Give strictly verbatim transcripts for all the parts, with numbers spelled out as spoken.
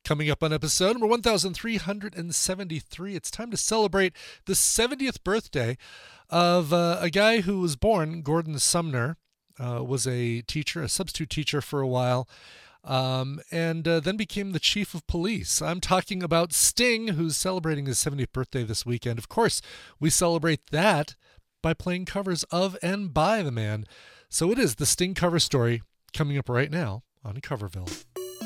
Coming up on episode number one thousand three hundred seventy-three, it's time to celebrate the seventieth birthday of uh, a guy who was born, Gordon Sumner, uh, was a teacher, a substitute teacher for a while, um, and uh, then became the chief of police. I'm talking about Sting, who's celebrating his seventieth birthday this weekend. Of course, we celebrate that by playing covers of and by the man. So it is the Sting cover story coming up right now on Coverville.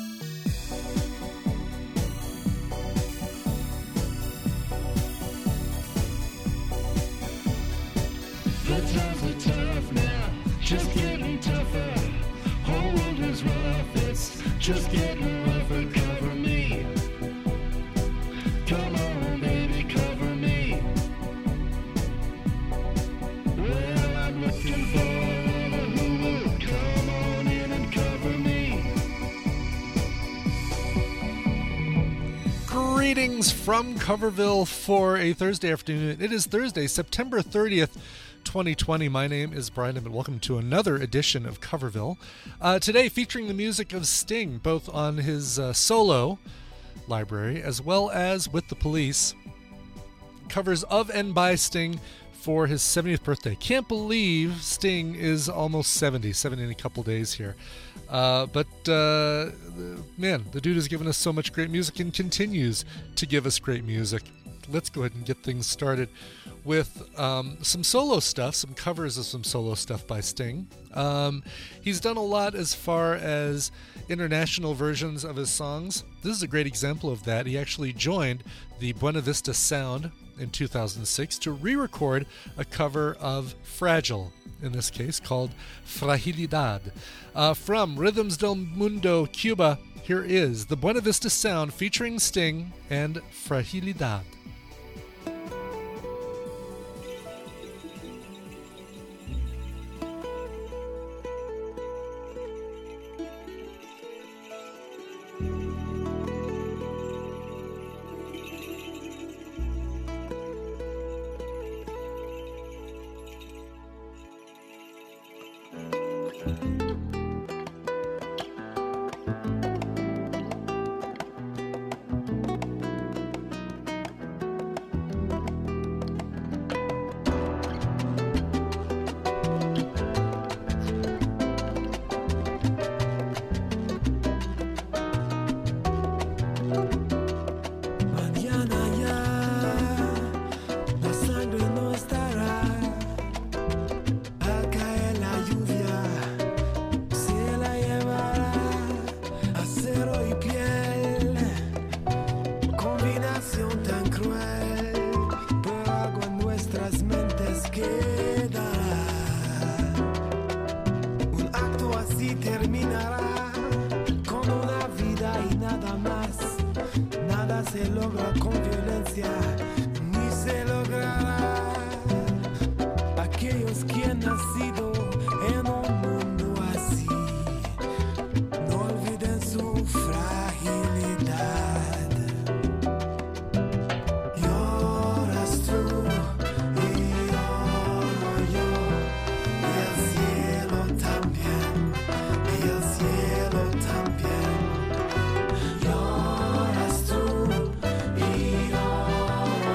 The times are tough now, just getting tougher. Whole world is rough, it's just getting rougher. Cover me. Come on, baby, cover me. Well, I'm looking for a who will come on in and cover me. Greetings from Coverville for a Thursday afternoon. It is Thursday, September thirtieth, twenty twenty. My name is Brian, and welcome to another edition of Coverville. Uh, today, featuring the music of Sting, both on his uh, solo library as well as with the Police. Covers of and by Sting for his seventieth birthday. Can't believe Sting is almost seventy, seventy in a couple days here. Uh, but, uh, man, the dude has given us so much great music and continues to give us great music. Let's go ahead and get things started with um, some solo stuff, some covers of some solo stuff by Sting. Um, he's done a lot as far as international versions of his songs. This is a great example of that. He actually joined the Buena Vista Sound in two thousand six to re-record a cover of Fragile, in this case called Fragilidad. Uh, from Rhythms del Mundo, Cuba, here is the Buena Vista Sound featuring Sting and Fragilidad. Lloras tú y yo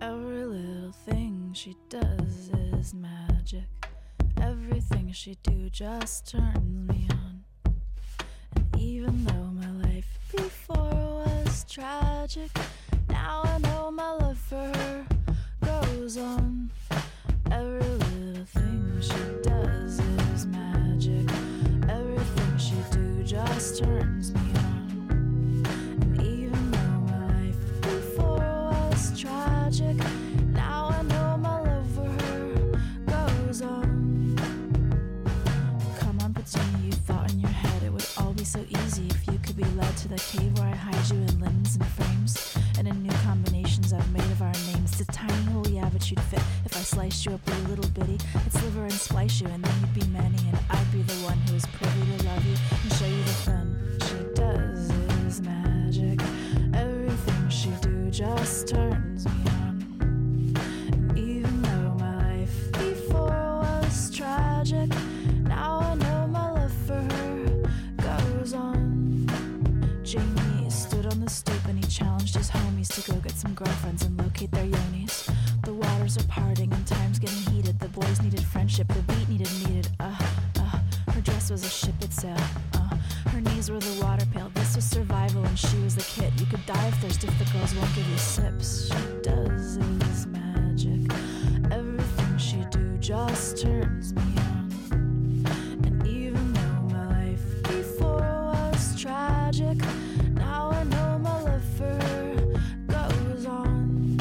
Every little thing she does is magic. Everything she do just turns me on. And even though my life before was tragic, now I know my love for her goes on. Every little thing she does is magic. Everything she do just turns me on. And even though my life before was tragic, now I know my love for her goes on. Come on, Petunia, you thought in your head it would all be so easy if you could be led to the cave where I hide you in linens and frames, and in new combinations I've made of our names. It's a tiny hole, yeah, but you'd fit if I sliced you up a little bitty. I'd sliver and splice you, and then you'd be many, and I'd be the one who is privy to love you and show you the fun she does is magic. Everything she do just turns me on. And even though my life before was tragic, now I know my love for her goes on. Jamie stood on the stoop and he challenged his homies to go get some girlfriends and locate their yonis. The waters are parting and time's getting heated. The boys needed friendship, the beat needed needed. Uh, uh, her dress was a ship at sail. Uh, her knees were the water pail. This was survival and she was the kid. You could die of thirst if the girls won't give you sips. She does is magic. Everything she do just turns me on. And even though my life before was tragic, now I know my love for her goes on.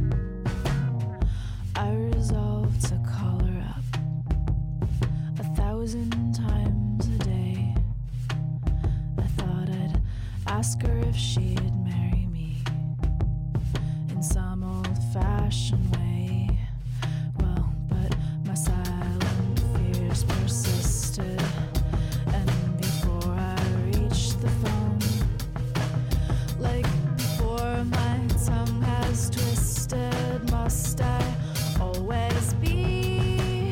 I resolved to call her up a thousand times a day. I thought I'd ask her if she'd marry me in some old-fashioned way. Well, but my silent fears persisted, and before I reached the phone, like before my tongue has twisted, must I always be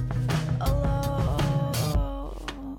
alone?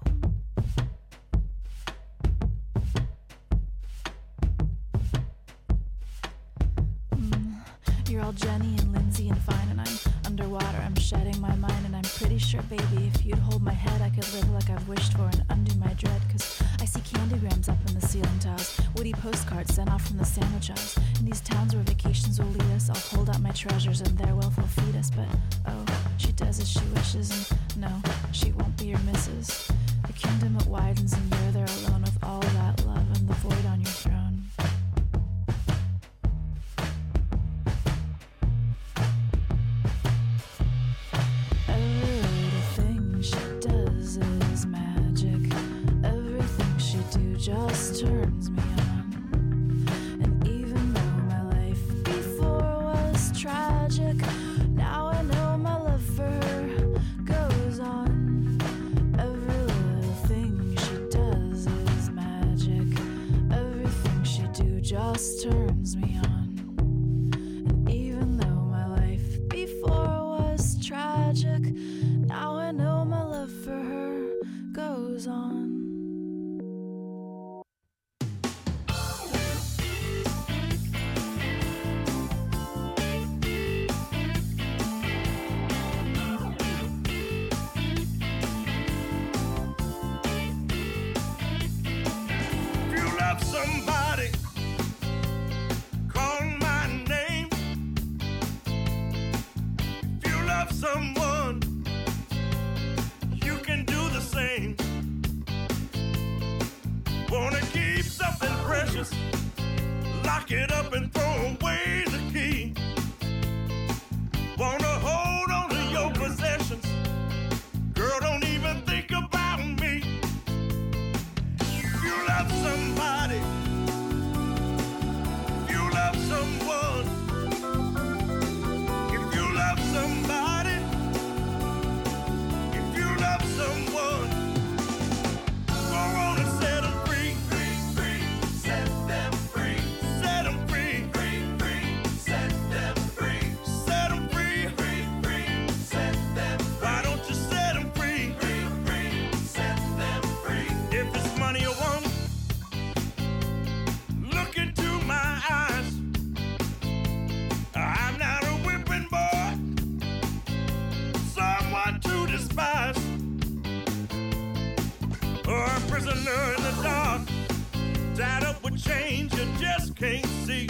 Mm, you're all Jenny and Lindsay and fine, and I'm underwater, I'm shedding my mind, and I'm pretty sure, baby, if you'd hold my head, I could live like I've wished for and undo my dread, cause I see candygrams up in the ceiling tiles, woody postcards sent off from the sandwich aisles. In these towns where vacations will lead us, I'll hold out my treasures and their wealth will feed us. But oh, she does as she wishes, and no, she won't be your missus. The kingdom it widens and you're there alone with all that love and the void on your throne. Every little thing she does is magic. Everything she do just turns me on. And even though my life before was tragic, now I know my love for her goes on. Every little thing she does is magic. Everything she do just turns me on. And even though my life before was tragic, now I know my love for her goes on. If you love somebody, call my name. If you love someone, you can do the same. Wanna keep something precious, lock it up and throw away the key. Wanna hold on to your possessions, girl, don't even think about me. If you love somebody, if you love someone, if you love somebody, prisoner in the dark, tied up with chains you just can't see.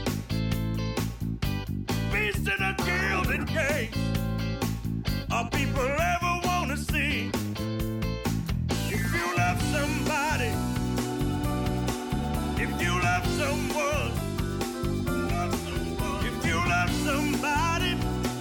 Beast in a gilded cage, all people ever wanna see. If you love somebody, if you love someone, if you love somebody,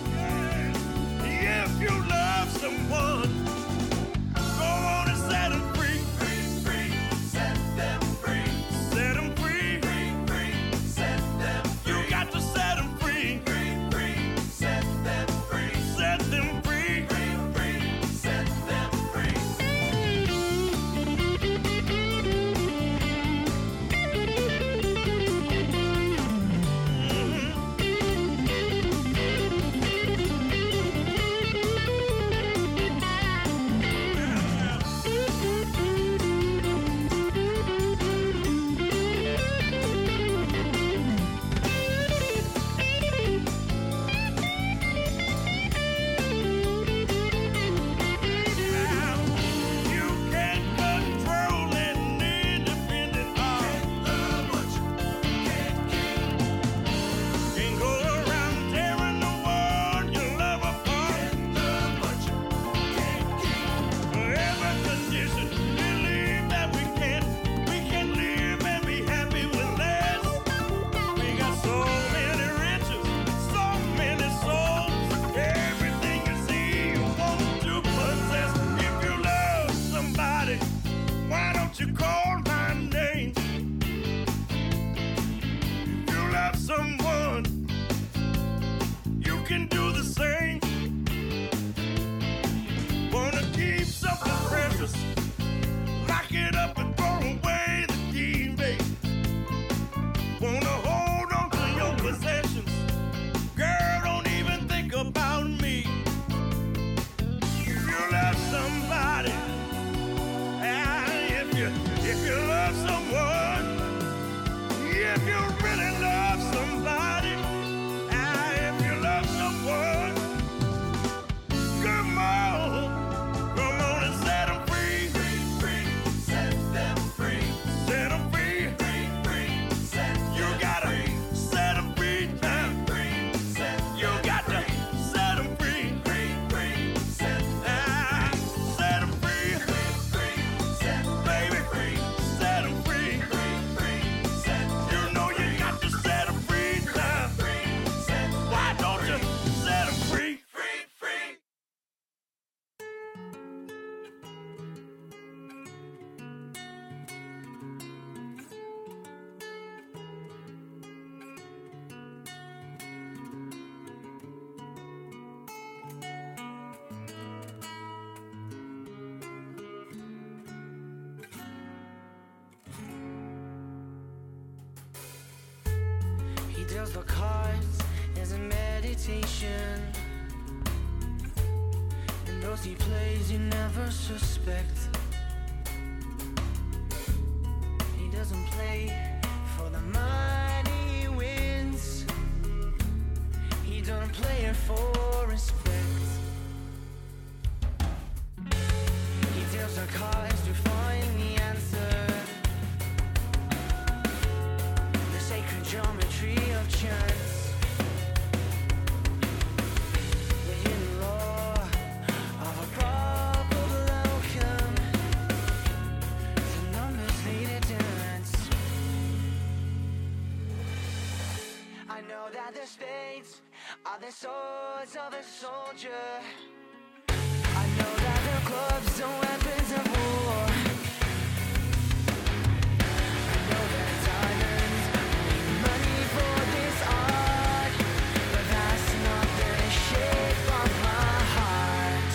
if you love someone, go on and set them free. Free, free, set them free. Set them free. Free, free, set them free. You got to set them free. Free, free, set them free. Set them free. Free, free, set them free. You can't control an independent heart. Can't go around tearing the world you love apart. Every condition, believe that we can, we can live and be happy with less. We got so many riches, so many souls. Everything you see, you want to possess. If you love somebody, why don't you call my name? If you love someone, you can do the same. Wanna keep something precious, lock it up and throw away the key, babe. Wanna hold on to your possessions, girl, don't even think about me. If you love somebody, ah, if you if you love someone, if you really love somebody, ah, if you love someone, come on, come on and set them free. Free, free, set them free. Set them free. Free, free, set you gotta set them free now. Free, set you got to set them free. Free, free, set ah, set them free. Free, free, set baby free. Set them free. Free, free, set you know you got to set them free now. Free, set why don't you set them free? Free, free. He deals the cards as a meditation, and those he plays you never suspect. He doesn't play for the money he wins, he don't play it for respect. He deals the cards to find the answer, the sacred geometry of chance, the hidden law of a probable outcome. The numbers lead a dance. I know that the spades are the swords of a soldier. I know that the clubs are weapons of war. I know that diamonds need money for this art, but that's not the shape of my heart.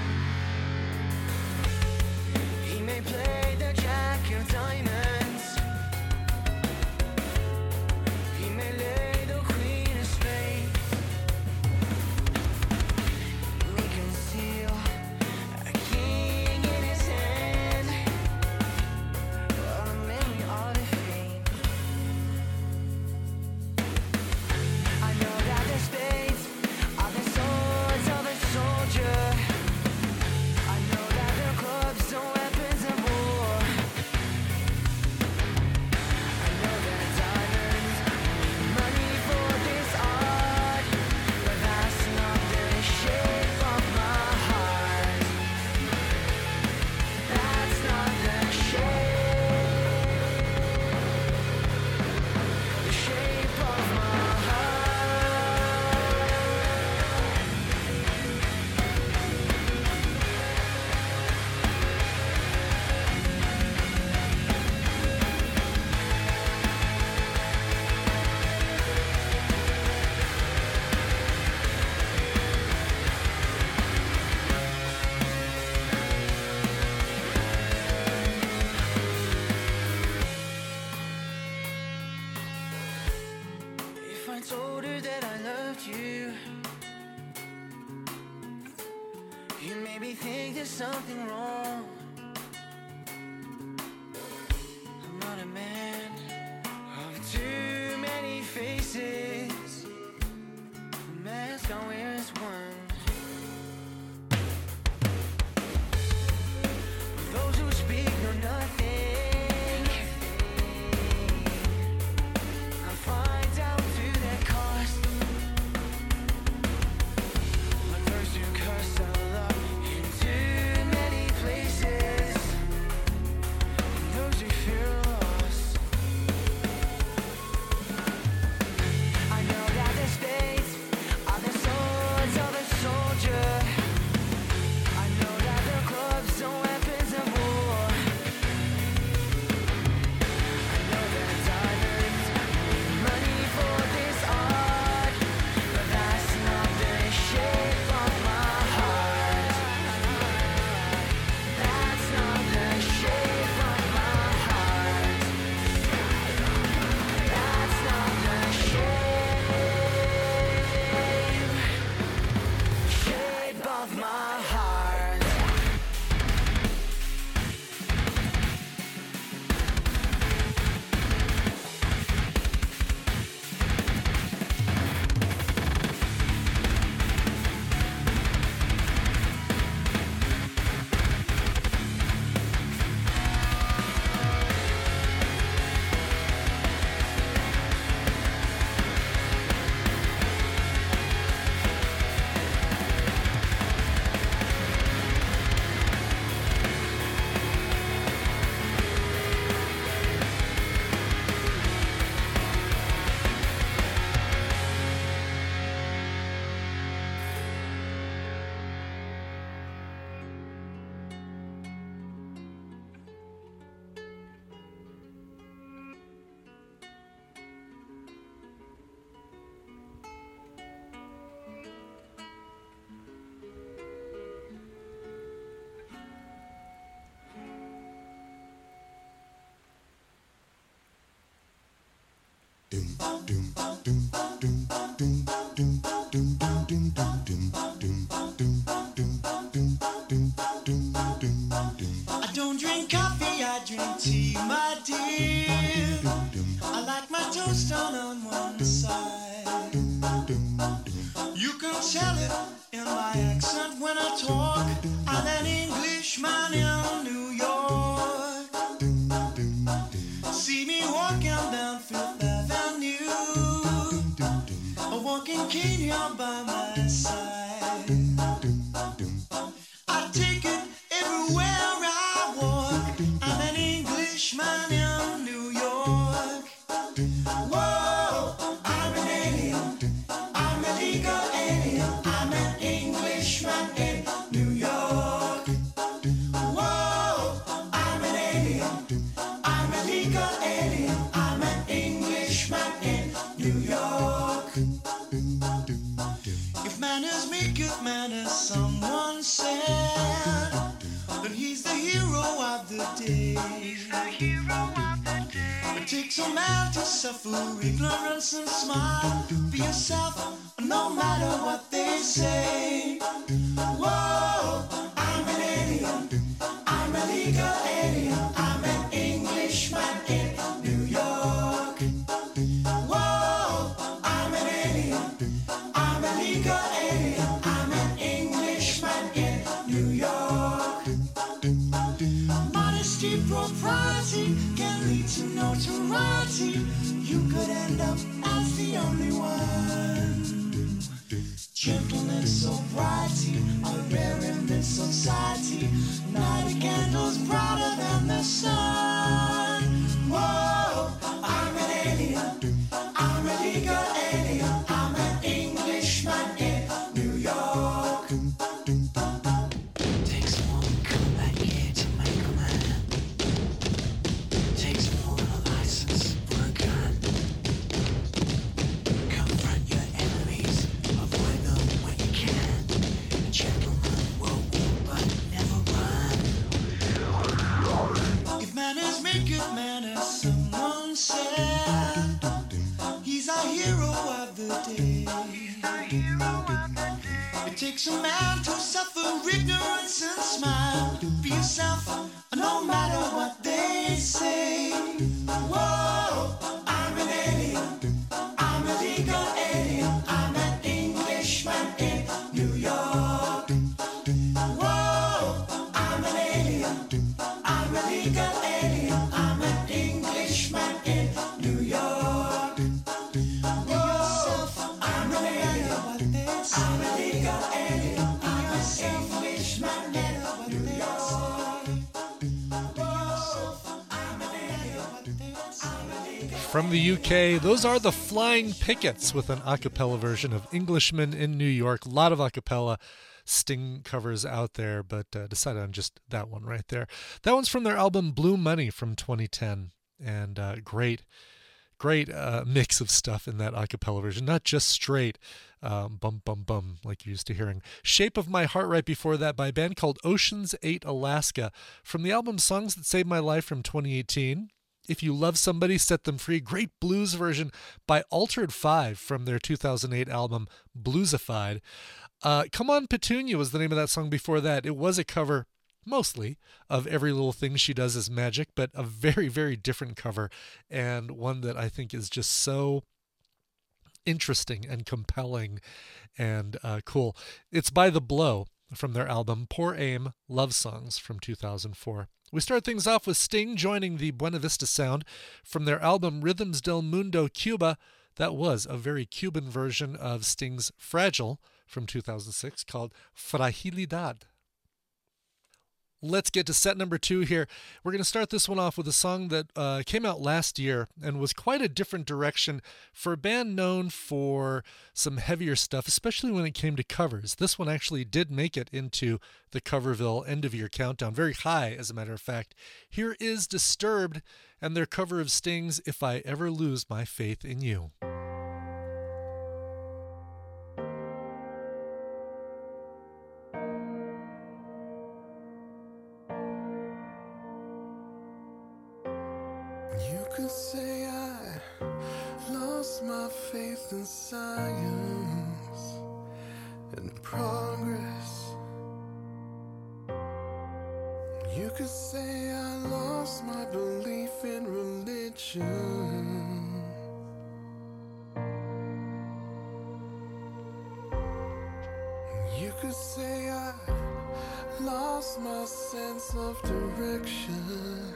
He may play the jack of diamonds, he may lay the queen of spades. We conceal a king in his hand. You made me think there's something wrong. I'm not a man of too many faces. The mask I wear is one. Those who speak know nothing. I find out to their cost. Like those who curse our love in too many places. And those who fear loss. I know that the spades are the swords of a soldier. I know that the clubs are weapons of war. I know that diamonds need money for this art, but that's not the shape of my heart. That's not the shape of my heart. That's not the shape, shape of my heart. I don't drink coffee, I drink tea, my dear. I like my toast on on one side. You can tell it in my accent when I talk. I'm an Englishman in New York. See me walking down Fifth Avenue, a walking cane here by my side. I take it everywhere I walk. I'm an Englishman in New York. Whoa, I'm an alien. I'm a legal alien. I'm an Englishman in New York. Whoa, I'm an alien. I'm a legal alien. I'm an Englishman in New York. If manners make it manners, someone said, then he's the hero of the day. It takes a man to suffer ignorance and smile. Be yourself, no matter what they say. Whoa, I'm an alien. I'm a legal alien. I'm an Englishman in New York. Whoa, I'm an alien. I'm a legal alien. I'm an Englishman in New York. Modesty, propriety can lead to notoriety. You could end up as the only one. Gentleness, sobriety are rare in this society. Night candles brighter than the sun. Whoa, I'm an alien. I'm a legal alien. I'm an Englishman in New York. Takes one come back here to make a man. Takes more than a license for a gun. Confront your enemies, avoid them when you can. A gentleman will walk but never run. If manners make good manners, someone said, he's a hero of the day. It takes a man to suffer ignorance and smile. Be yourself, no matter what they say. Whoa, I'm an alien. I'm a legal alien. I'm an Englishman in New York. Whoa, I'm an alien. I'm a legal alien. I'm an Englishman in New York. Be yourself, I'm an alien. I'm a legal alien. I'm an Englishman in New York. From the U K, those are the Flying Pickets with an a cappella version of Englishman in New York. A lot of a cappella Sting covers out there, but uh, decided on just that one right there. That one's from their album Blue Money from twenty ten, and uh, great, great uh, mix of stuff in that a cappella version. Not just straight um, bum bum bum like you're used to hearing. Shape of My Heart right before that by a band called Oceans eight Alaska from the album Songs That Saved My Life from twenty eighteen. If You Love Somebody, Set Them Free. Great blues version by Altered Five from their two thousand eight album Bluesified. Uh, Come On Petunia was the name of that song before that. It was a cover, mostly, of Every Little Thing She Does Is Magic, but a very, very different cover, and one that I think is just so interesting and compelling and uh, cool. It's by The Blow from their album Poor Aim Love Songs from two thousand four. We start things off with Sting joining the Buena Vista Sound from their album Rhythms del Mundo Cuba. That was a very Cuban version of Sting's Fragile from two thousand six called Fragilidad. Let's get to set number two here. We're going to start this one off with a song that uh, came out last year and was quite a different direction for a band known for some heavier stuff, especially when it came to covers. This one actually did make it into the Coverville end-of-year countdown, very high, as a matter of fact. Here is Disturbed and their cover of Sting's If I Ever Lose My Faith in You. You could say I lost my faith in science and progress. You could say I lost my belief in religion. You could say I lost my sense of direction.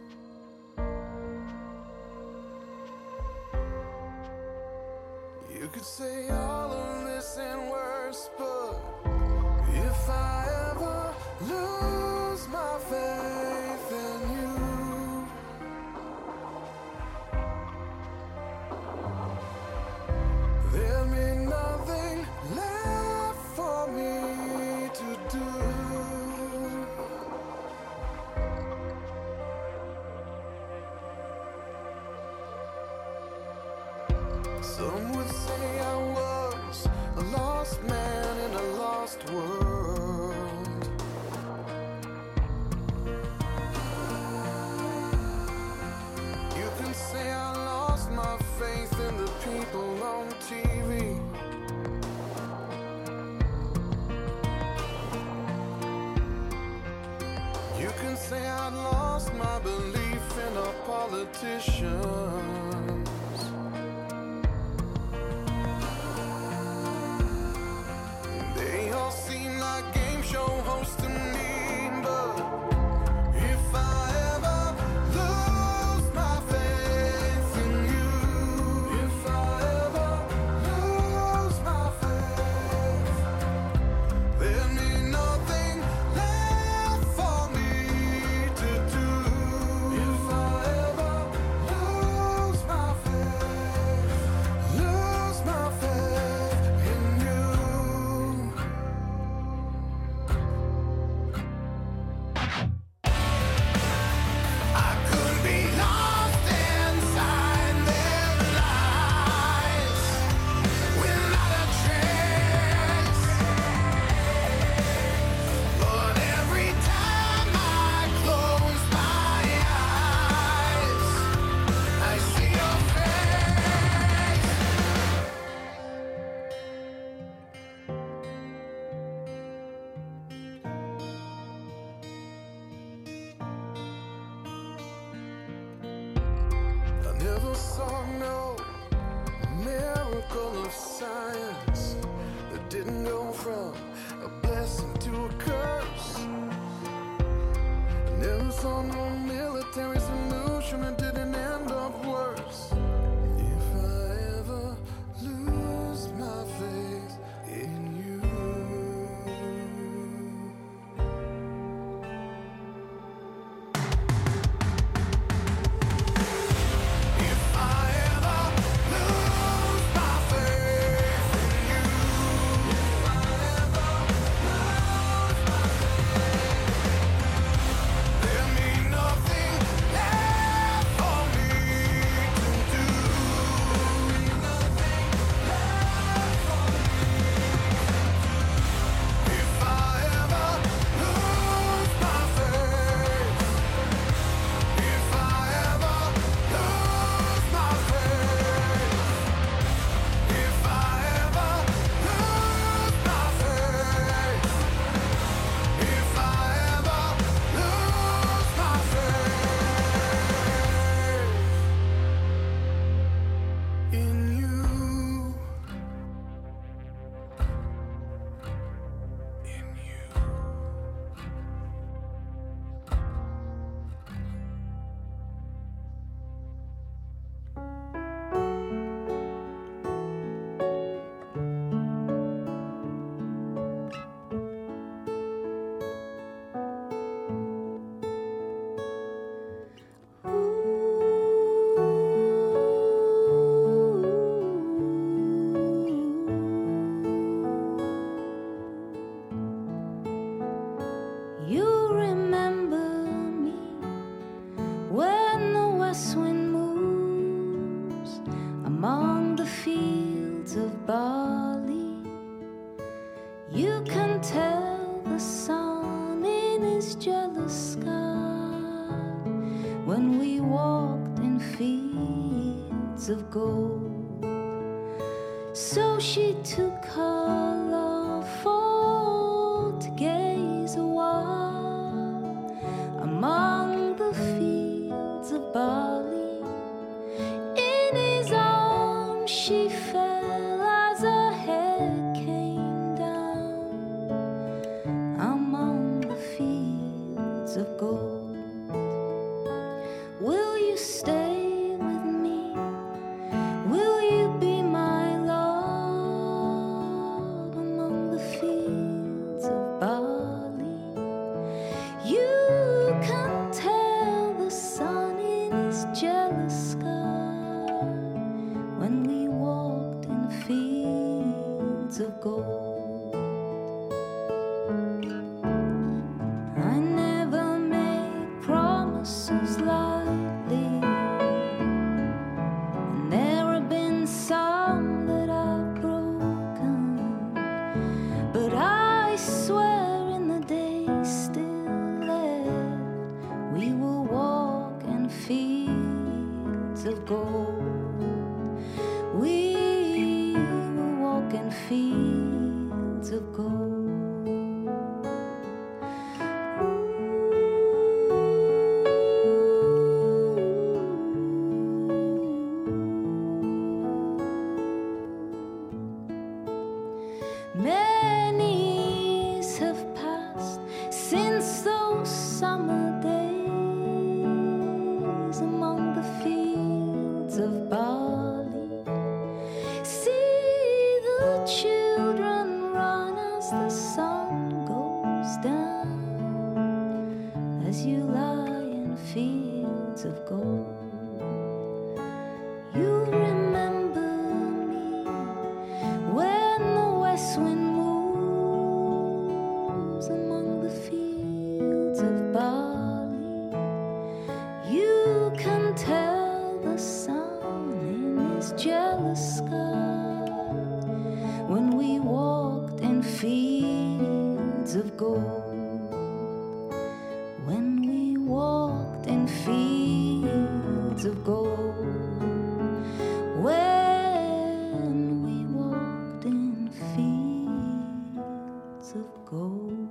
You could say all of this and worse, but if I ever lose my faith in you, there'll be nothing left for me to do. Some would say I was a lost man in a lost world. You can say I lost my faith in the people on T V. You can say I lost my belief in our politicians. They all seem like game show hosts to me, but if I ever lose my faith in you, if I ever lose my faith, there'll be nothing left for me to do. If I ever lose saw no miracle of science that didn't go from a blessing to a curse. Never saw no military solution that didn't end up worse. If I ever lose my faith in you, if I ever lose my faith in you, if I ever lose my faith, there'll be nothing left for me to do. Nothing left for me to do. If I ever lose my faith, if I ever lose my faith, if I ever lose my faith, if I ever lose my faith in you, in you. You remember me when the west wind moves among the fields of barley. You can tell the sun in his jealous sky when we walked in fields of gold. So she took her love for to gaze a while among the fields of barley. In his arms she fell as her head came down among the fields of gold. Will you stay with me? Will you be my love among the fields of barley? You can tell the sun in his jealous sky when we walked in fields of gold. I never make promises lightly, and there have been some that I've broken, but I swear in the days still left, we will walk in fields of gold. We will walk in fields of gold. Many years have passed since those summer days among the fields of barley. See the children run as the sun goes down, as you lie in fields of gold. You remember me when the west wind moves among the fields of barley. You can tell the sun in his jealous sky when we walked in fields of gold. When we walked in fields of gold. When we walked in fields of gold.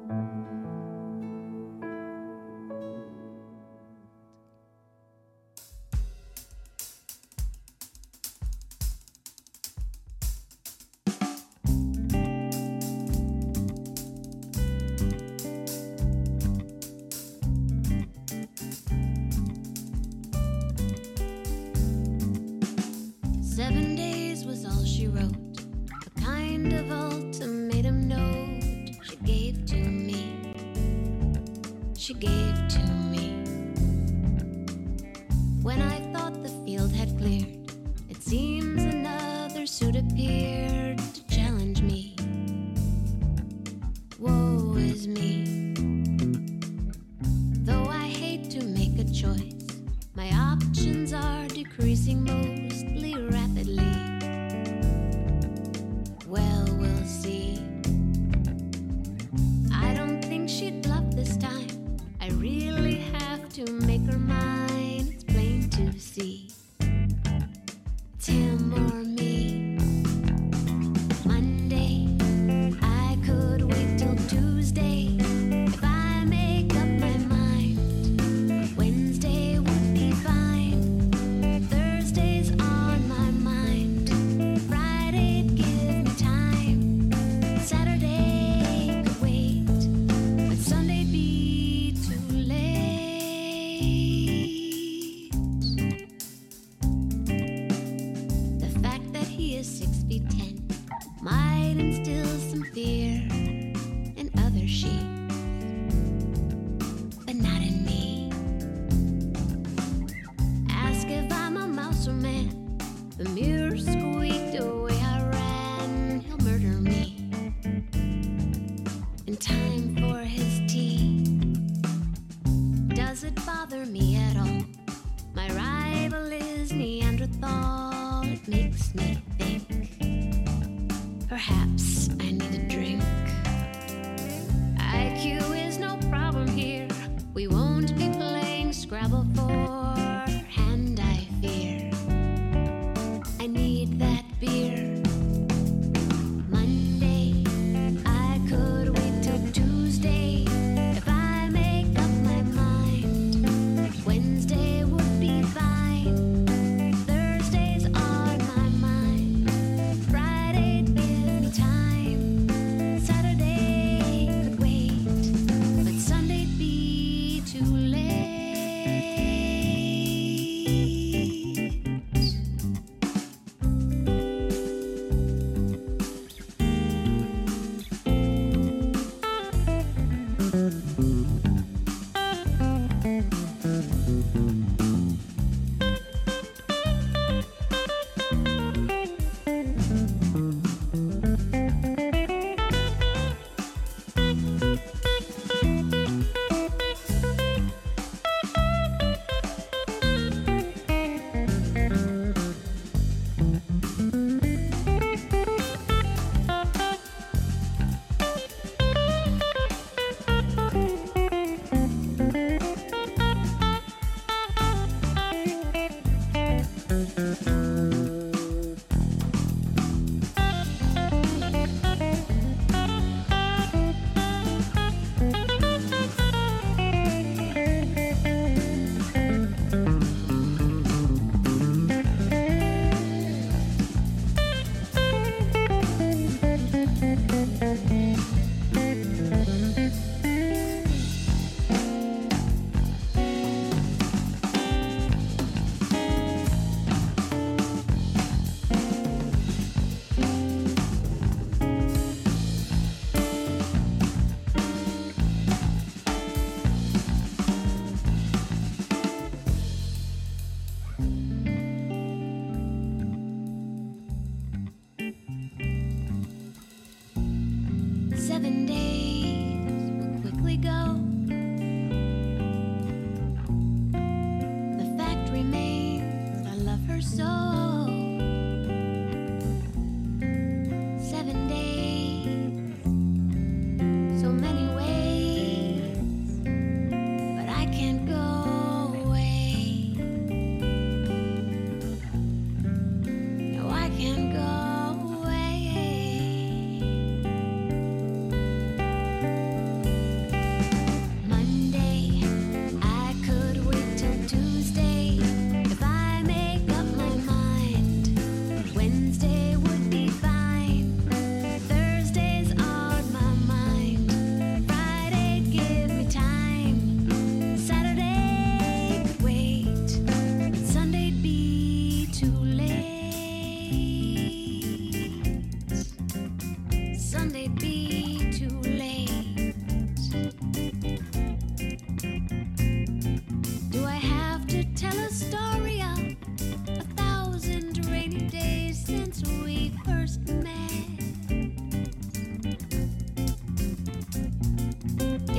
she gave to me. When I thought the field had cleared, it seems another suit appeared to challenge me. Woe is me. Though I hate to make a choice, my options are decreasing mostly rapidly. Well, we'll see. I don't think she'd bluff this time. I really have to make her mine. It's plain to see. It's him or me. Monday, I could wait till Tuesday. If I make up my mind, Wednesday would be fine. Thursday's on my mind. Friday'd give me time. Saturday could wait, but Sunday'd be too late. The fact that he is six feet ten might instill some fear in other sheep, but not in me. Ask if I'm a mouse or man. The mirror squeaked away I ran. He'll murder me in time for his tea. Does it bother me at all? My rival is Neanderthal. It makes me think perhaps I need a drink. I Q is no problem here. We won't be playing Scrabble for hand, I fear. I need that beer. Monday, I could wait till Tuesday. If I make up my mind,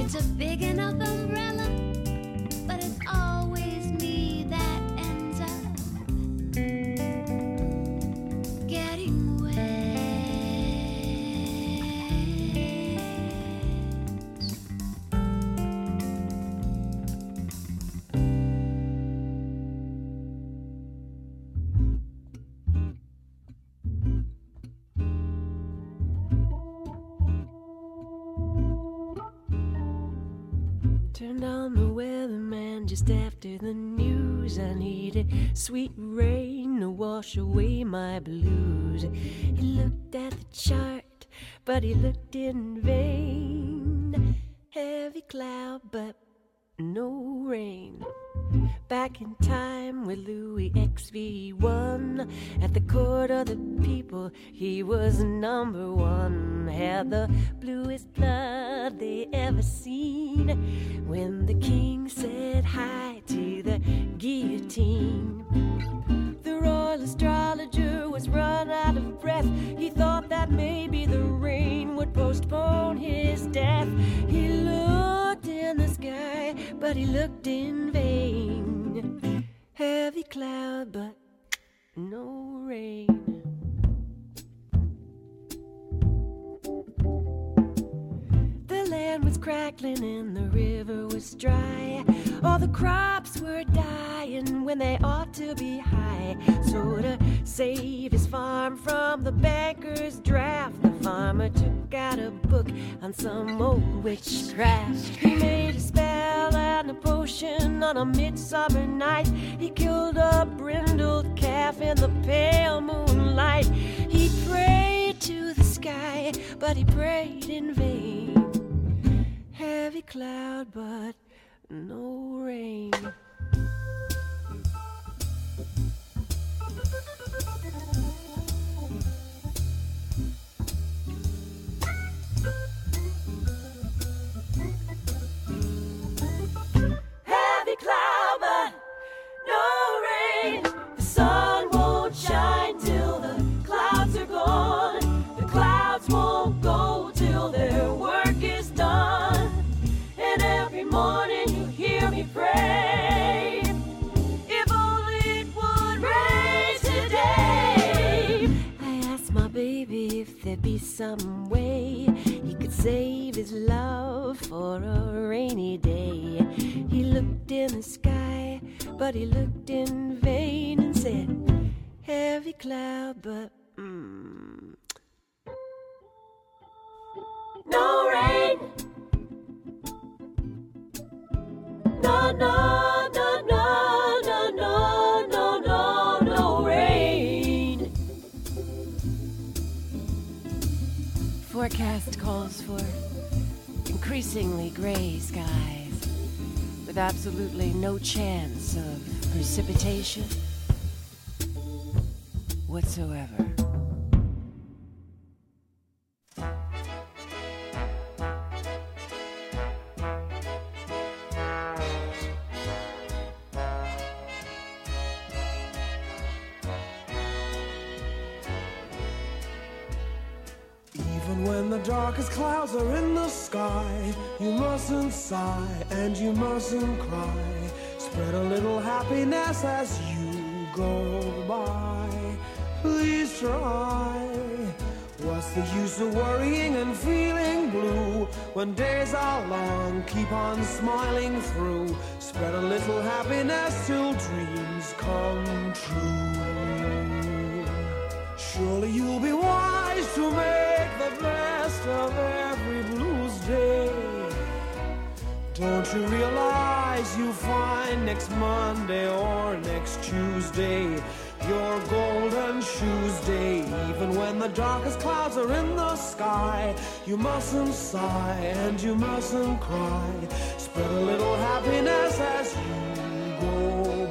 wants a big enough umbrella, but it's always me that ends up getting wet. Turned on the weatherman just after the news. I needed sweet rain to wash away my blues. He looked at the chart, but he looked in vain. Heavy cloud, but no rain. Back in time with Louis X V one. At the court of the people, he was number one. Had the bluest blood they ever seen. When the king said hi to the guillotine, the royal astrologer was run out of breath. He thought that maybe the rain would postpone his death. He looked in the sky, but he looked in vain. Heavy cloud, but no rain. The land was crackling and the river was dry. All the crops were dying when they ought to be high. So to save his farm from the banker's draft, the farmer took out a book on some old witchcraft. He made a spell and a potion on a midsummer night. He killed a brindled calf in the pale moonlight. He prayed to the sky, but he prayed in vain. Heavy cloud, but no rain. Heavy cloud, but no rain. The sun won't shine till the clouds are gone. The clouds won't go till their work is done. And every morning you hear me pray, if only it would rain today. I asked my baby if there'd be some way he could save his love for a rainy day. He looked in the sky, but he looked in vain and said, heavy cloud, but mm, no rain. No, no, no, no, no, no, no, no, no rain. Forecast calls for increasingly gray skies with absolutely no chance of precipitation whatsoever. Even when the darkest clouds are in the sky, you mustn't sigh and you mustn't cry. Spread a little happiness as you go by. Please try. What's the use of worrying and feeling blue when days are long? Keep on smiling through. Spread a little happiness till dreams come true. Surely you'll be wise to make the best of every blues day. Don't you realize you'll find next Monday or next Tuesday your golden shoes day? Even when the darkest clouds are in the sky, you mustn't sigh and you mustn't cry. Spread a little happiness as you go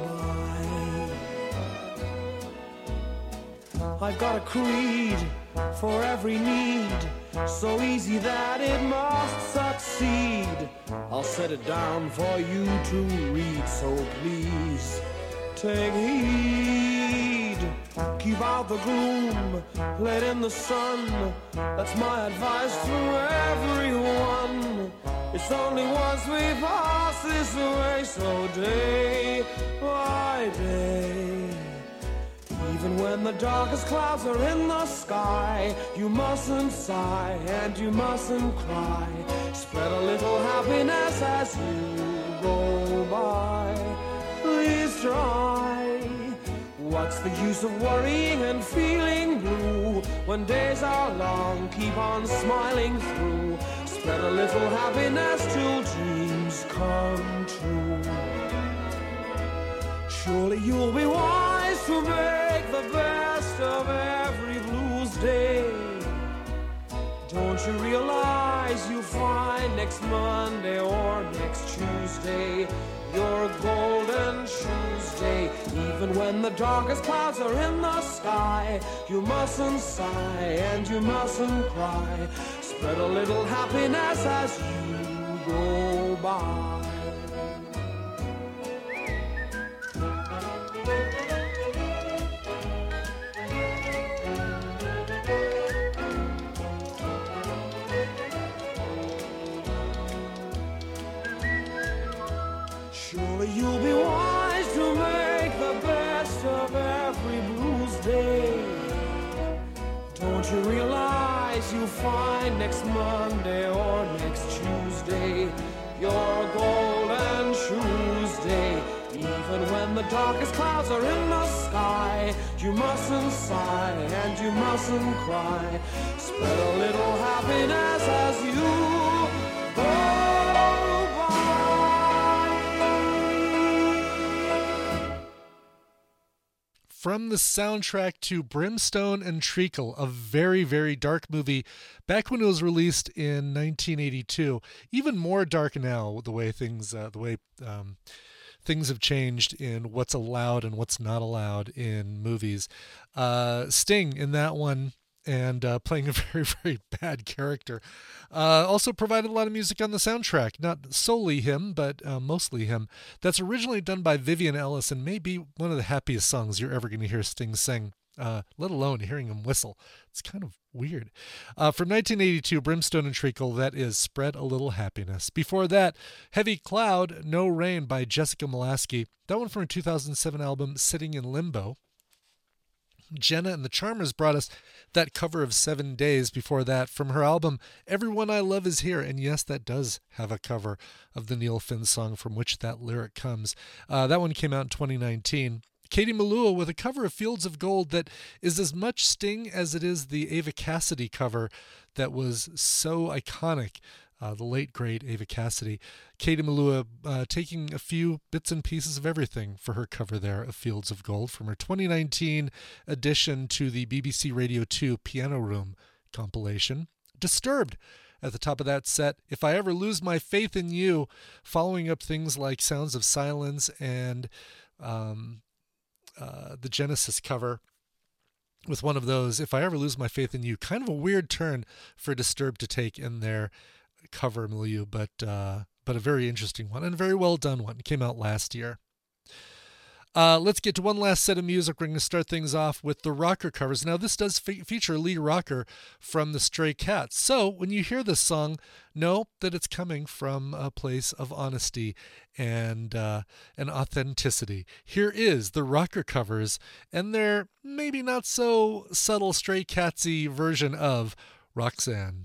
by. I've got a creed for every need, so easy that it must succeed. I'll set it down for you to read, so please take heed. Keep out the gloom, let in the sun. That's my advice to everyone. It's only once we pass this way, so day by day. Even when the darkest clouds are in the sky, you mustn't sigh and you mustn't cry. Spread a little happiness as you go by. Please try. What's the use of worrying and feeling blue when days are long? Keep on smiling through. Spread a little happiness till dreams come true. Surely you'll be wise to make the best of every blues day. Don't you realize you'll find next Monday or next Tuesday your golden Tuesday? Even when the darkest clouds are in the sky, you mustn't sigh and you mustn't cry. Spread a little happiness as you go by. Surely you'll be wise to make the best of every blues day. Don't you realize you'll find next Monday or next Tuesday your golden Tuesday? Even when the darkest clouds are in the sky, you mustn't sigh and you mustn't cry. Spread a little happiness as you go by. From the soundtrack to Brimstone and Treacle, a very, very dark movie back when it was released in nineteen eighty-two. Even more dark now, the way things, uh, the way um, things have changed in what's allowed and what's not allowed in movies. Uh, Sting in that one, and uh, playing a very, very bad character. Uh, also provided a lot of music on the soundtrack. Not solely him, but uh, mostly him. That's originally done by Vivian Ellis and may be one of the happiest songs you're ever going to hear Sting sing, uh, let alone hearing him whistle. It's kind of weird. Uh, from nineteen eighty-two, Brimstone and Treacle, that is Spread a Little Happiness. Before that, Heavy Cloud, No Rain by Jessica Molaskey. That one from her two thousand seven album, Sitting in Limbo. Jenna and the Charmers brought us that cover of Seven Days before that from her album Everyone I Love Is Here. And yes, that does have a cover of the Neil Finn song from which that lyric comes. Uh, that one came out in twenty nineteen. Katie Melua with a cover of Fields of Gold that is as much Sting as it is the Ava Cassidy cover that was so iconic. Uh, the late, great Ava Cassidy. Katie Melua uh, taking a few bits and pieces of everything for her cover there of Fields of Gold from her twenty nineteen addition to the B B C Radio two Piano Room compilation. Disturbed at the top of that set, If I Ever Lose My Faith in You, following up things like Sounds of Silence and um, uh, the Genesis cover with one of those, If I Ever Lose My Faith in You. Kind of a weird turn for Disturbed to take in their cover milieu, but uh, but a very interesting one and a very well done one. It came out last year. Uh, let's get to one last set of music. We're going to start things off with the Rocker covers. Now, this does fe- feature Lee Rocker from the Stray Cats. So when you hear this song, know that it's coming from a place of honesty and uh, and authenticity. Here is the Rocker covers and their maybe not so subtle Stray Catsy version of Roxanne.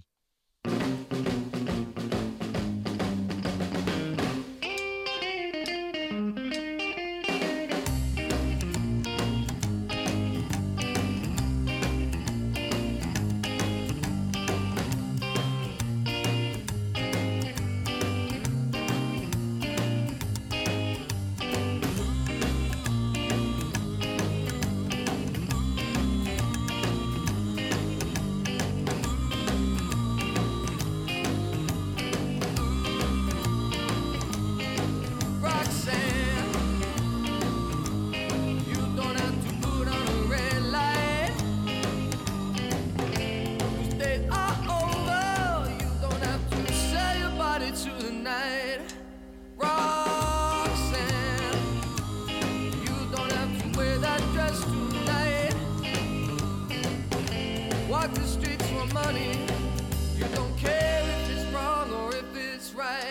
Walk the streets for money. You don't care if it's wrong or if it's right.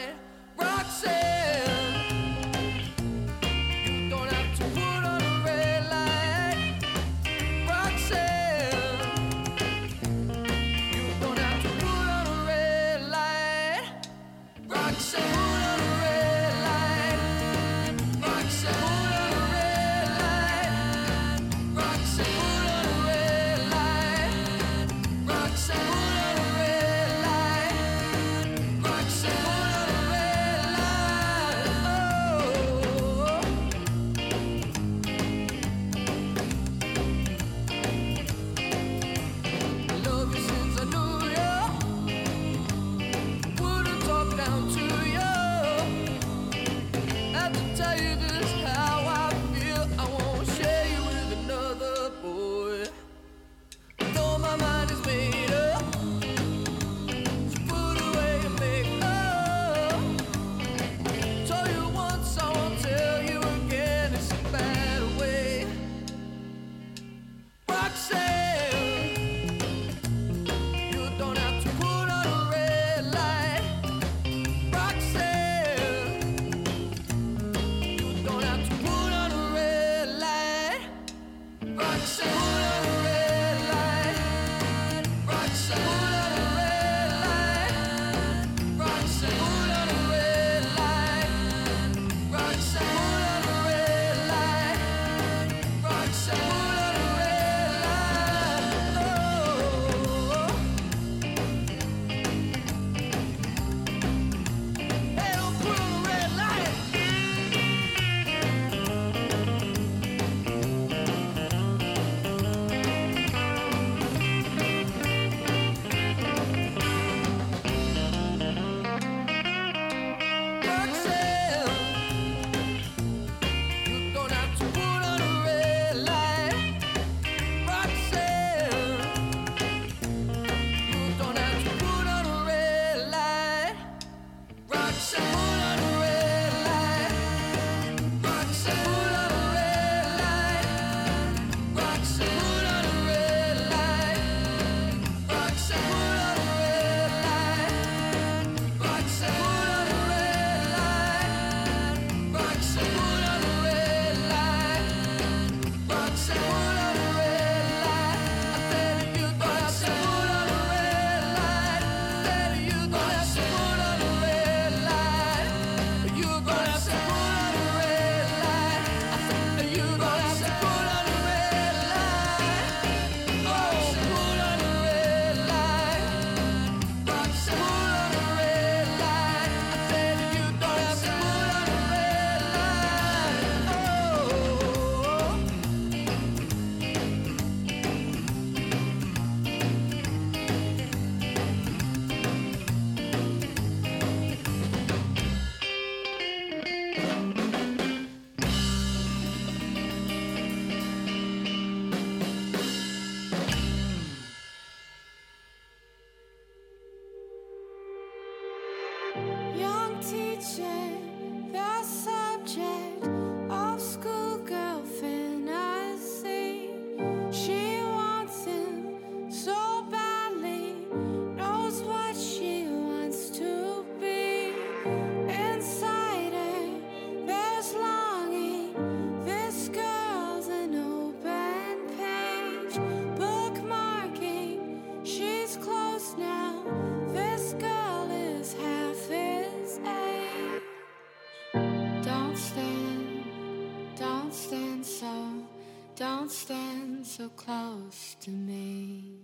stand so close to me.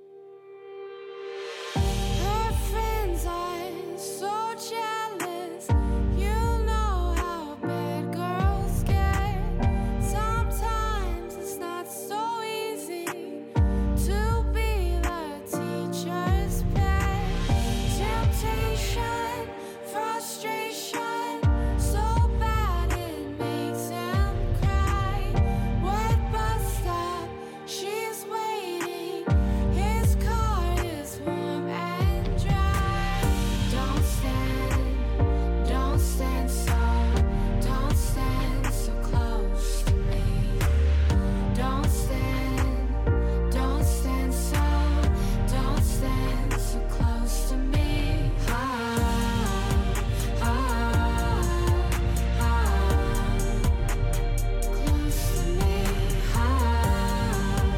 Her friends are so jealous. You know how bad girls get. Sometimes it's not so easy to be the teacher's pet. Temptation, frustration, so bad it makes him cry. Wet bus stop, she's waiting. His car is warm and dry. Don't stand, don't stand so, don't stand so close to me. Don't stand, don't stand so, don't stand so close to me. Ah, ah, ah, close to me. Ah,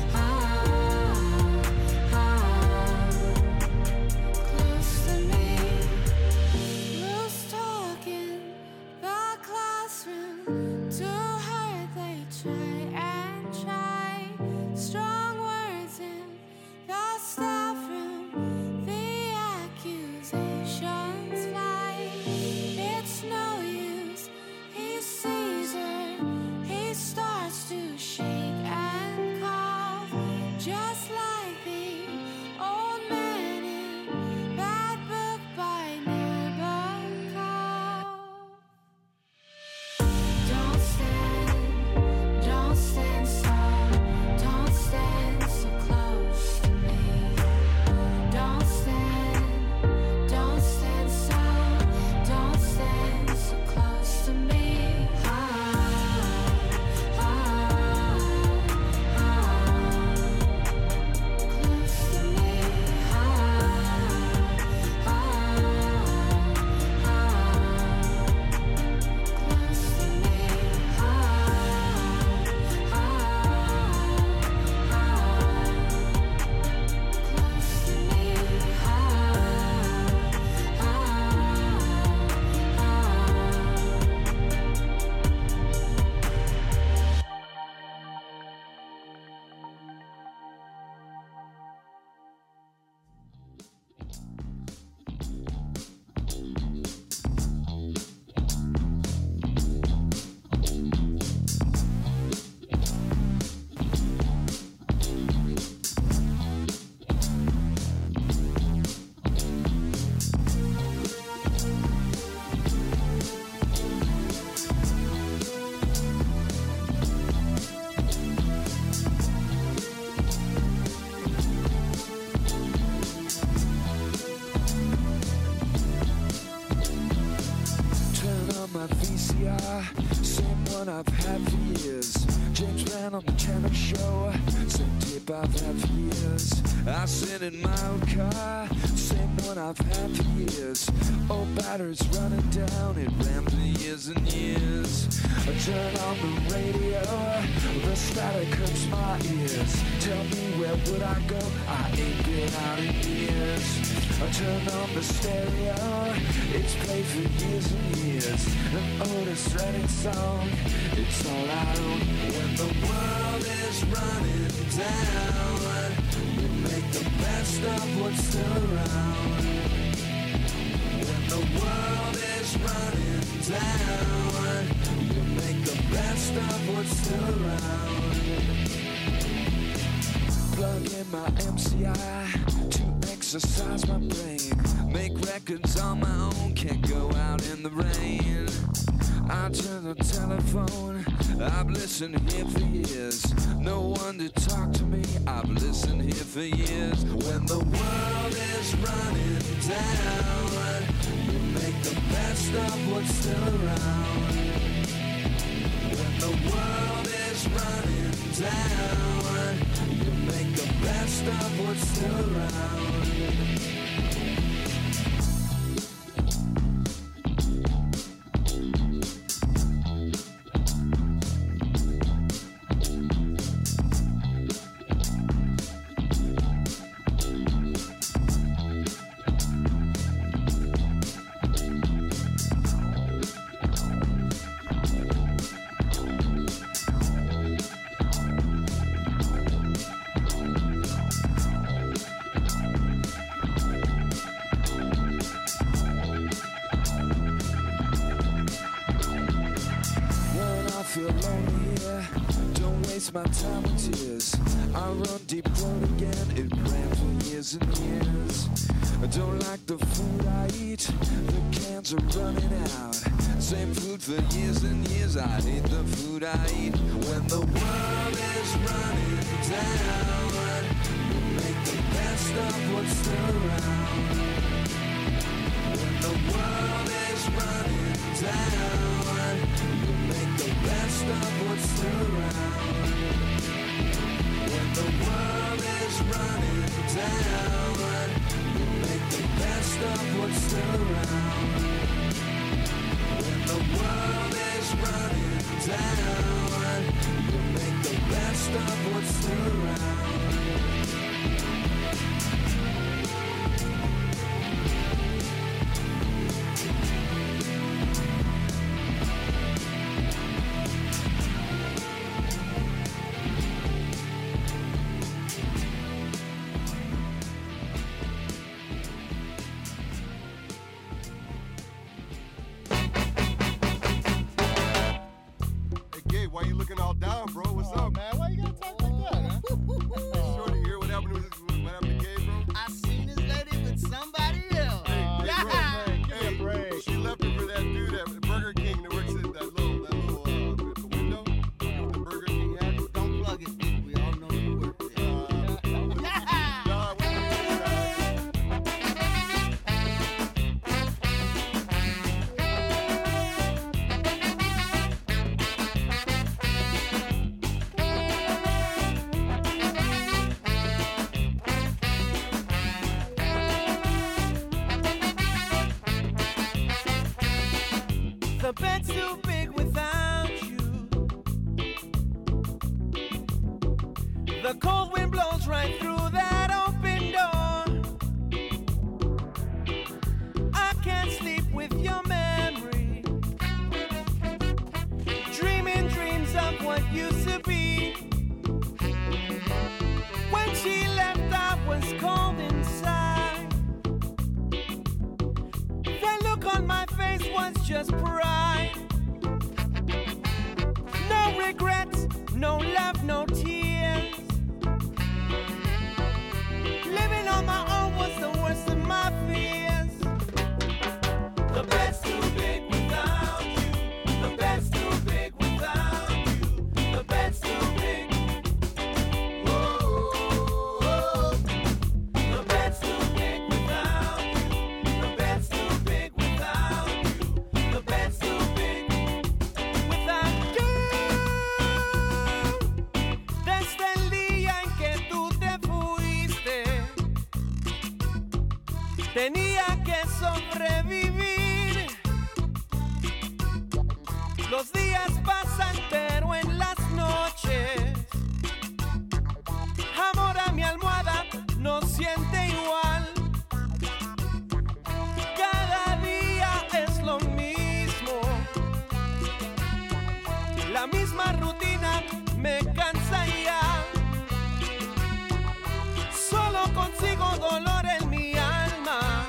ah, ah, close to me. Loose talking, the classroom. To her they try and try. Strong words in the staff room. The accusations fly. It's no use. He sees her. He starts to shake and cough, just like the old man in that book by Nabokov. Don't stand, don't stand so, don't stand so close to me. Don't stand, don't stand so, don't stand so close to me. Ah, ah, ah, close to me. Ah, ah, ah, close to me. Turn on my V C R, same one I've had for years. James Brown on the Channel Show, same tape I've had for years. I sit in my old car, same one I've had for years. Old batteries running down, it ran for years and years. I turn on the radio, the static hurts my ears. Tell me where would I go, I ain't been out in years. I turn on the stereo, it's played for years and years. An Otis Redding song, it's all I own. When the world is running down, we make the best of what's still around. When the world is running down, we make the best of what's still around. Plug in my M C I to exercise my brain. Make records on my own, can't go out in the rain. I turn the telephone, I've listened here for years. No one to talk to me, I've listened here for years. When the world is running down, we make the best of what's still around. When the world is running down, we make the best of what's still around. waste my time with tears. I run deep road again, it ran for years and years. I don't like the food I eat, the cans are running out. Same food for years and years, I hate the food I eat. When the world is running down, we'll make the best of what's still around. When the world is running down, we'll make the best of what's still around. When the world is running down, we'll make the best of what's still around. When the world is running down, we'll make the best of what's still around. Why you looking all down, bro? What's oh, up? Man, why you gotta talk like that, huh? You sure to hear what happened with what happened to Gabe, bro? I seen this lady with somebody else. Hey, hey, yeah. bro, Give me hey, a break. She left it for that dude at Burger King that works at that little, that little, uh, at the window. You know, the Burger King had. Don't plug it, dude. We all know you work there. Uh, nah, what The bed's too big without you. The cold wind blows right through that open door. I can't sleep with your memory, dreaming dreams of what used to be. When she left, I was cold inside. That look on my face was just pride. No regrets, no love, no tears. Living on my own was the worst of my fears. The bed's too big without you. The bed's too big without you. The bed's too big. Whoa, whoa. The bed's too big without you. The bed's too big without you. The bed's too big without you. Desde el día en que tú te fuiste, tenía que sobrevivir. Los días pasan, pero en las noches, amor a mi almohada no siente igual. Cada día es lo mismo. La misma rutina me cansa ya. Solo consigo dolor en mi alma.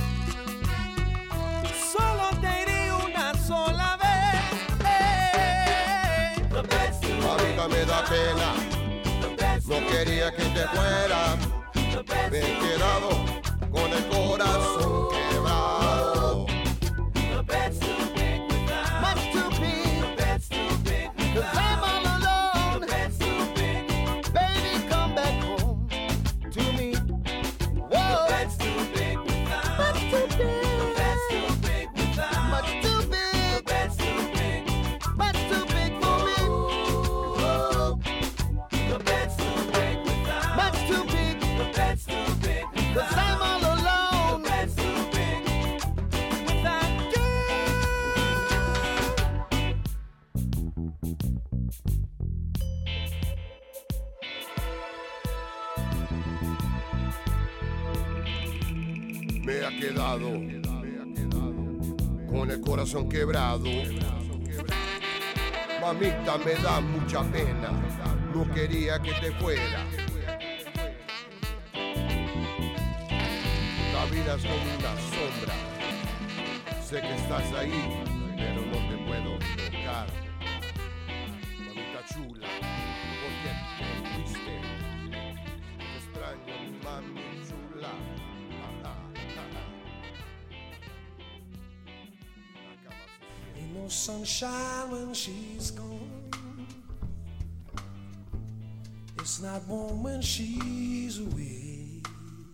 Solo te iré una sola vez. Hey. The bed's too Ahorita me da pena. No quería que te fuera. Me he quedado con el corazón quebrado. The bed's too big without. Much too big. The bed's too big Cause without. I'm all alone. The bed's too big. Baby, come back home to me. Whoa. The bed's too big without. Much too big. The bed's too big without. Much too The big. bed's too big. Much too big for me. Whoa. The bed's too big without. Much too big. The bed's too big without. Cause I'm all alone. The bed's too big without you. Me ha quedado con el corazón quebrado. Mamita, me da mucha pena. No quería que te fuera. La vida es como una sombra. Sé que estás ahí, pero no te puedo tocar. Mamita chula, por Ain't no sunshine when she's gone. It's not warm when she's away.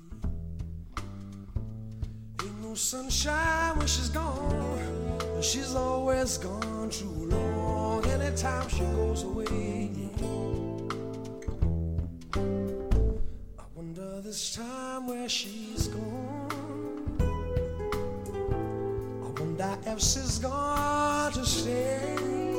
Ain't no sunshine when she's gone. She's always gone too long. Anytime she goes away, I wonder this time where she's gone. I wonder if she's gone to stay.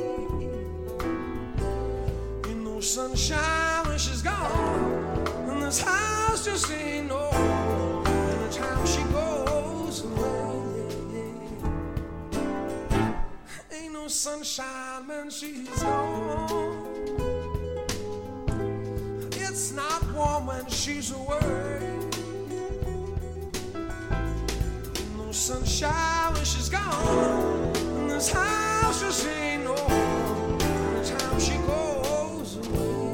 Ain't no sunshine when she's gone, and this house just ain't no. Anytime she goes away, ain't no sunshine when she's gone. It's not warm when she's away. Ain't no sunshine when she's gone, and this house just ain't no. Anytime she goes away.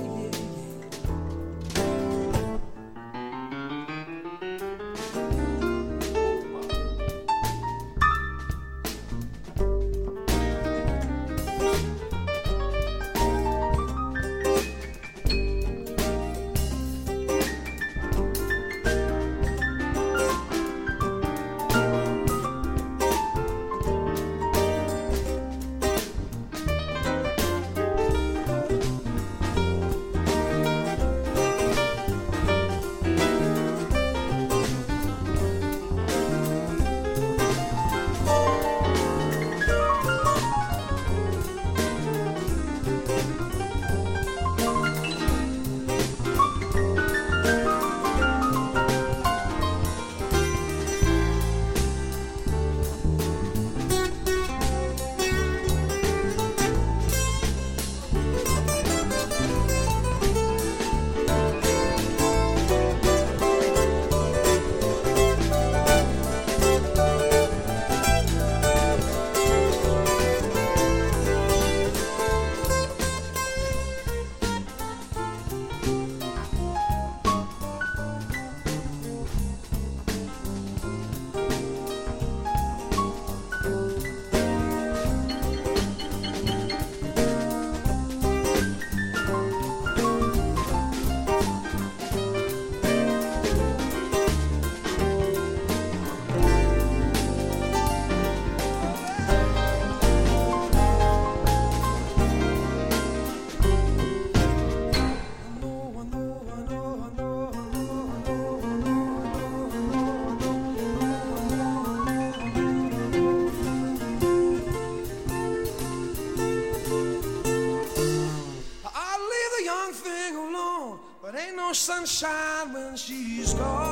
Sunshine when she's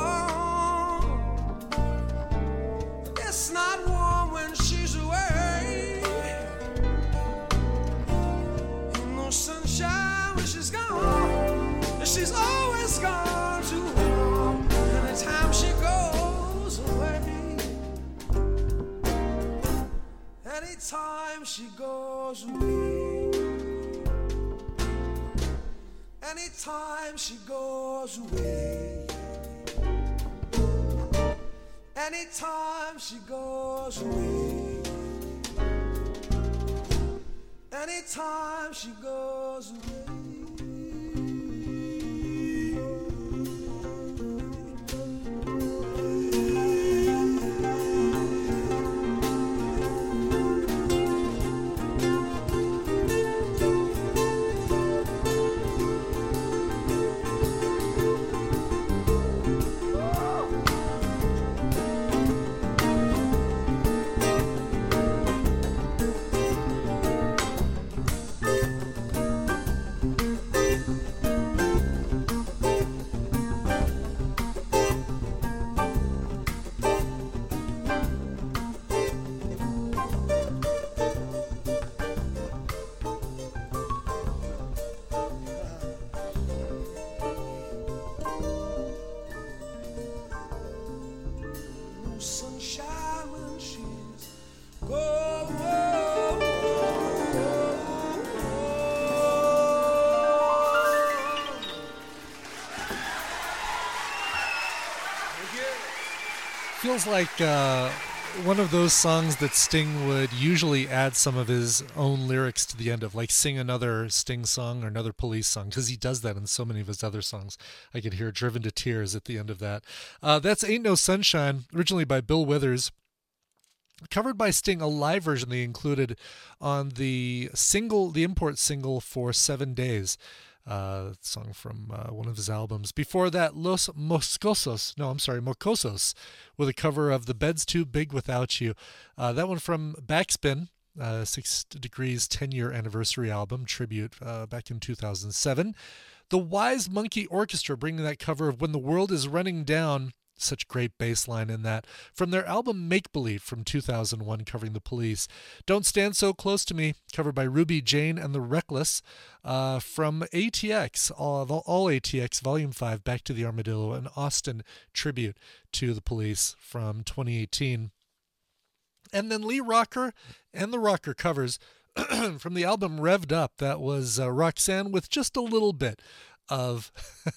gone. It's not warm when she's away. Ain't no sunshine when she's gone. She's always gone too long. Anytime she goes away. Anytime she goes away. Anytime she goes away. Anytime she goes away. Anytime she goes away. Feels like uh, one of those songs that Sting would usually add some of his own lyrics to the end of, like sing another Sting song or another Police song, because he does that in so many of his other songs. I could hear Driven to Tears at the end of that. Uh, that's Ain't No Sunshine, originally by Bill Withers, covered by Sting, a live version they included on the single, the import single for Seven Days. Uh, song from uh, one of his albums. Before that, Los Moscosos, no, I'm sorry, Mocosos, with a cover of The Bed's Too Big Without You. Uh, that one from Backspin, uh, Six Degrees ten-year anniversary album, tribute uh, back in two thousand seven. The Wise Monkey Orchestra bringing that cover of When the World is Running Down, such great bass line in that, from their album Make Believe from two thousand one, covering the Police. Don't Stand So Close to Me, covered by Ruby Jane and the Reckless, uh, from A T X, all, all A T X, Volume five, Back to the Armadillo, an Austin tribute to the Police from twenty eighteen. And then Lee Rocker and the Rocker covers from the album Revved Up. That was uh, Roxanne with just a little bit of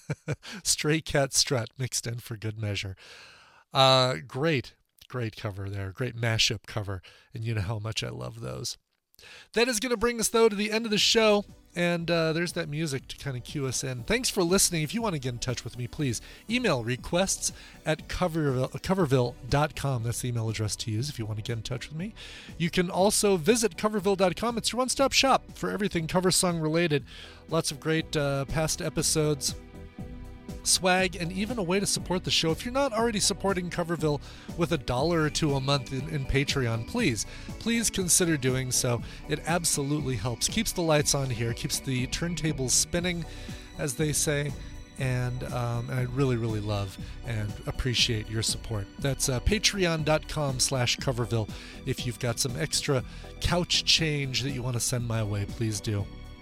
Stray Cat Strut mixed in for good measure. Uh, great, great cover there. Great mashup cover. And you know how much I love those. That is going to bring us, though, to the end of the show. And uh, there's that music to kind of cue us in. Thanks for listening. If you want to get in touch with me, please email requests at coverville, coverville dot com. That's the email address to use if you want to get in touch with me. You can also visit coverville dot com. It's your one-stop shop for everything cover song related. Lots of great uh, past episodes, swag, and even a way to support the show. If you're not already supporting Coverville with a dollar or two a month in, in Patreon, please, please consider doing so. It absolutely helps. Keeps the lights on here, keeps the turntables spinning, as they say, and, um, and I really, really love and appreciate your support. That's uh, patreon dot com slash Coverville. If you've got some extra couch change that you want to send my way, please do.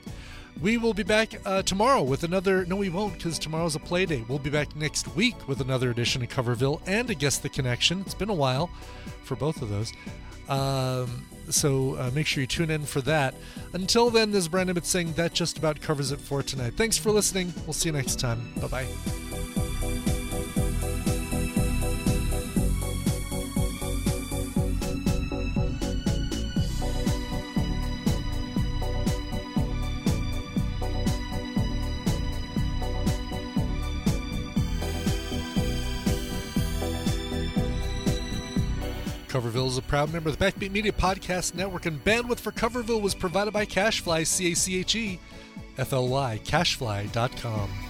We will be back uh, tomorrow with another... No, we won't, because tomorrow's a play date. We'll be back next week with another edition of Coverville and a Guess the Connection. It's been a while for both of those. Um, so uh, make sure you tune in for that. Until then, this is Brian Ibbott saying that just about covers it for tonight. Thanks for listening. We'll see you next time. Bye-bye. Coverville is a proud member of the Backbeat Media Podcast Network, and bandwidth for Coverville was provided by CacheFly, C A C H E F L Y, cachefly dot com.